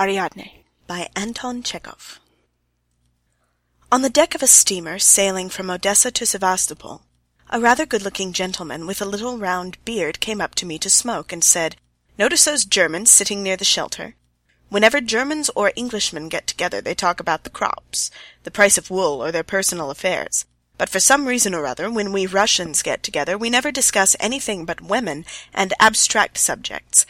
Ariadne by Anton Chekhov. On the deck of a steamer sailing from Odessa to Sevastopol, a rather good-looking gentleman with a little round beard came up to me to smoke and said, "Notice those Germans sitting near the shelter? Whenever Germans or Englishmen get together they talk about the crops, the price of wool, or their personal affairs. But for some reason or other, when we Russians get together, we never discuss anything but women and abstract subjects,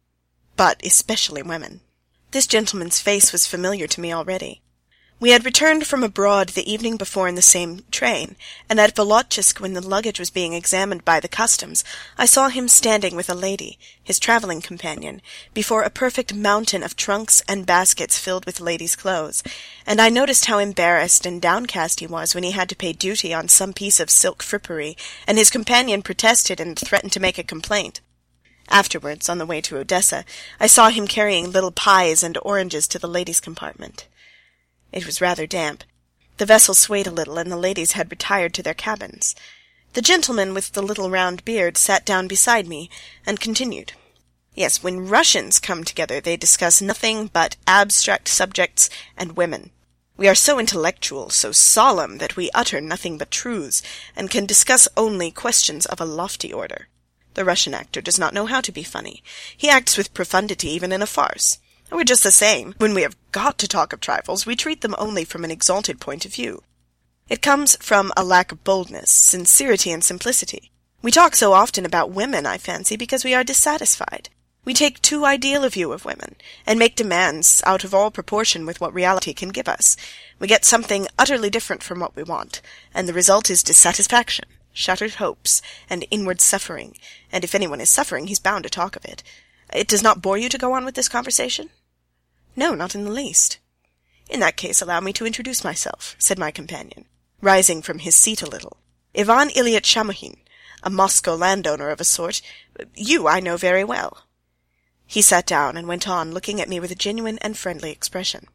but especially women." This gentleman's face was familiar to me already. We had returned from abroad the evening before in the same train, and at Volotchisk, when the luggage was being examined by the customs, I saw him standing with a lady, his travelling companion, before a perfect mountain of trunks and baskets filled with ladies' clothes, and I noticed how embarrassed and downcast he was when he had to pay duty on some piece of silk frippery, and his companion protested and threatened to make a complaint. Afterwards, on the way to Odessa, I saw him carrying little pies and oranges to the ladies' compartment. It was rather damp. The vessel swayed a little, and the ladies had retired to their cabins. The gentleman with the little round beard sat down beside me, and continued. "Yes, when Russians come together they discuss nothing but abstract subjects and women. We are so intellectual, so solemn, that we utter nothing but truths, and can discuss only questions of a lofty order. The Russian actor does not know how to be funny. He acts with profundity even in a farce. We're just the same. When we have got to talk of trifles, we treat them only from an exalted point of view. It comes from a lack of boldness, sincerity, and simplicity. We talk so often about women, I fancy, because we are dissatisfied. We take too ideal a view of women, and make demands out of all proportion with what reality can give us. We get something utterly different from what we want, and the result is dissatisfaction, shattered hopes, and inward suffering, and if anyone is suffering, he's bound to talk of it. It does not bore you to go on with this conversation?" "No, not in the least." "In that case, allow me to introduce myself," said my companion, rising from his seat a little. "Ivan Ilyitch Shamohin, a Moscow landowner of a sort. You I know very well." He sat down and went on, looking at me with a genuine and friendly expression.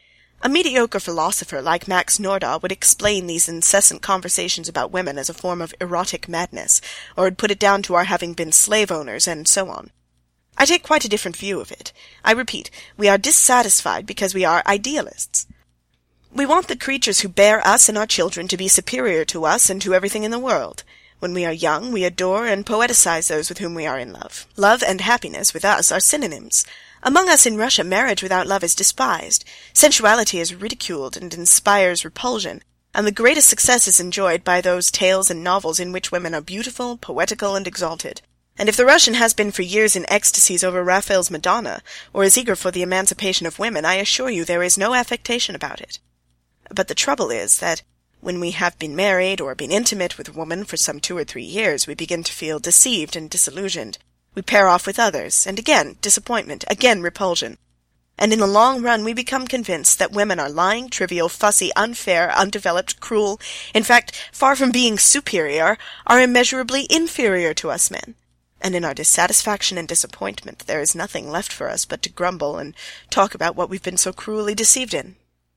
"A mediocre philosopher like Max Nordau would explain these incessant conversations about women as a form of erotic madness, or would put it down to our having been slave-owners, and so on. I take quite a different view of it. I repeat, we are dissatisfied because we are idealists. We want the creatures who bear us and our children to be superior to us and to everything in the world. When we are young, we adore and poeticize those with whom we are in love. Love and happiness, with us, are synonyms. Among us in Russia, marriage without love is despised. Sensuality is ridiculed and inspires repulsion, and the greatest success is enjoyed by those tales and novels in which women are beautiful, poetical, and exalted. And if the Russian has been for years in ecstasies over Raphael's Madonna, or is eager for the emancipation of women, I assure you there is no affectation about it. But the trouble is that when we have been married or been intimate with a woman for some 2 or 3 years, we begin to feel deceived and disillusioned. We pair off with others, and again disappointment, again repulsion. And in the long run we become convinced that women are lying, trivial, fussy, unfair, undeveloped, cruel, in fact, far from being superior, are immeasurably inferior to us men. And in our dissatisfaction and disappointment there is nothing left for us but to grumble and talk about what we've been so cruelly deceived in."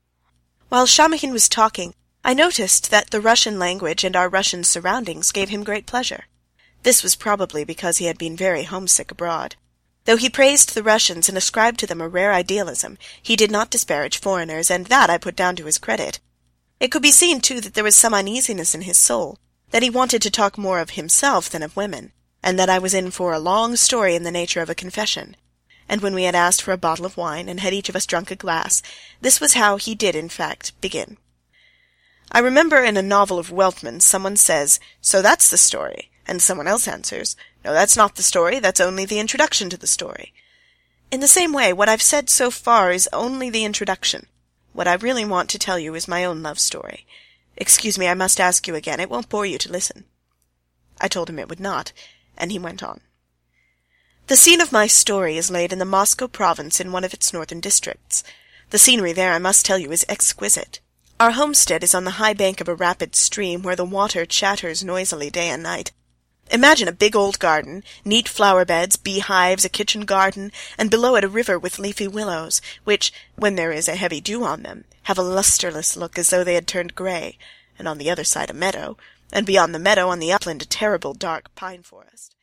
While Shamohin was talking, I noticed that the Russian language and our Russian surroundings gave him great pleasure. This was probably because he had been very homesick abroad. Though he praised the Russians and ascribed to them a rare idealism, he did not disparage foreigners, and that I put down to his credit. It could be seen, too, that there was some uneasiness in his soul, that he wanted to talk more of himself than of women, and that I was in for a long story in the nature of a confession. And when we had asked for a bottle of wine, and had each of us drunk a glass, this was how he did, in fact, begin. "I remember in a novel of Weltman's someone says, 'So that's the story,' and someone else answers, 'No, that's not the story, that's only the introduction to the story.' In the same way, what I've said so far is only the introduction. What I really want to tell you is my own love story. Excuse me, I must ask you again, it won't bore you to listen." I told him it would not, and he went on. "The scene of my story is laid in the Moscow province in one of its northern districts. The scenery there, I must tell you, is exquisite. Our homestead is on the high bank of a rapid stream where the water chatters noisily day and night. Imagine a big old garden, neat flower beds, beehives, a kitchen garden, and below it a river with leafy willows, which, when there is a heavy dew on them, have a lustreless look as though they had turned grey, and on the other side a meadow, and beyond the meadow on the upland a terrible dark pine forest.